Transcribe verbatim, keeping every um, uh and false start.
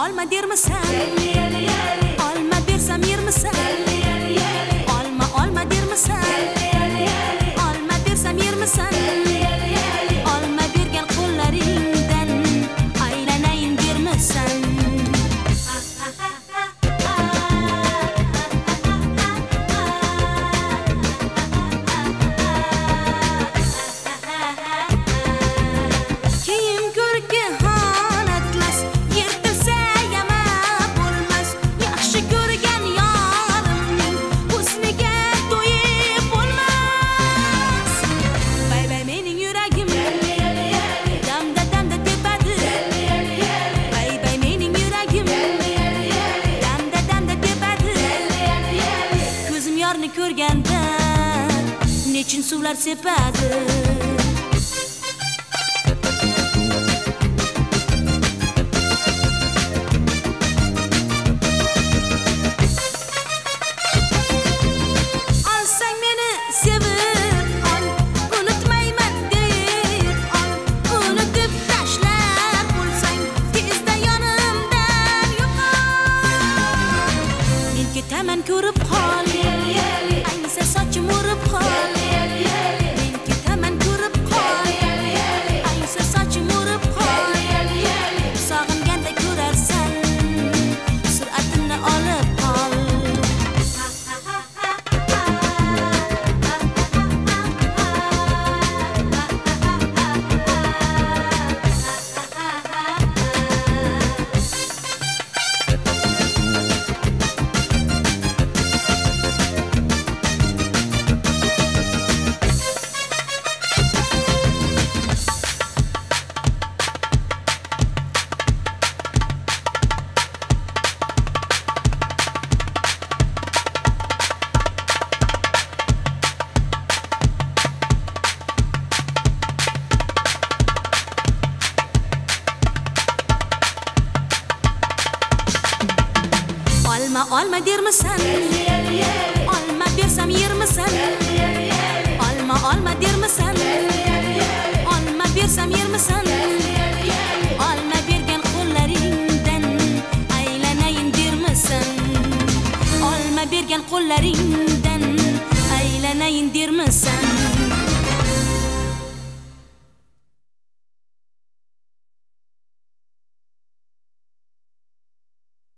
olma dermisan? Olma bersam yermisan? Olma olma dermisan? Olma bersam yermisan? Olma bergan qo'llaringdan aylanayin dermisan? Kiyim ko'rki xon atlas, yirtilsa yama bo'lmas. Yaxshi ko'rgan yorimning husniga to'yib bo'lmas. Bay bay mening yuragim damda damda tepadi. Bay bay mening yuragim damda damda tepadi. Ko'zim yorni ko'rganda nechun suvlar sepadi. Olsang meni sevib ol, unutmayman deb ol. Unutib tashlab bo'lsang tezda yonimdan yo'qol. Men ketaman ko'rib qol, ayniqsa sochim o'rib qol. Men ketaman ko'rib qol, ayniqsa sochim o'rib qol. Sog'inganda ko'rarsan, sur'atimni olib qol. Olma olma dermisan? Olma bersam yermisan? Olma olma dermisan? Olma bersam yermisan? Olma bergan qo'llaringdan aylanayin dermisan? Olma bergan qo'llaringdan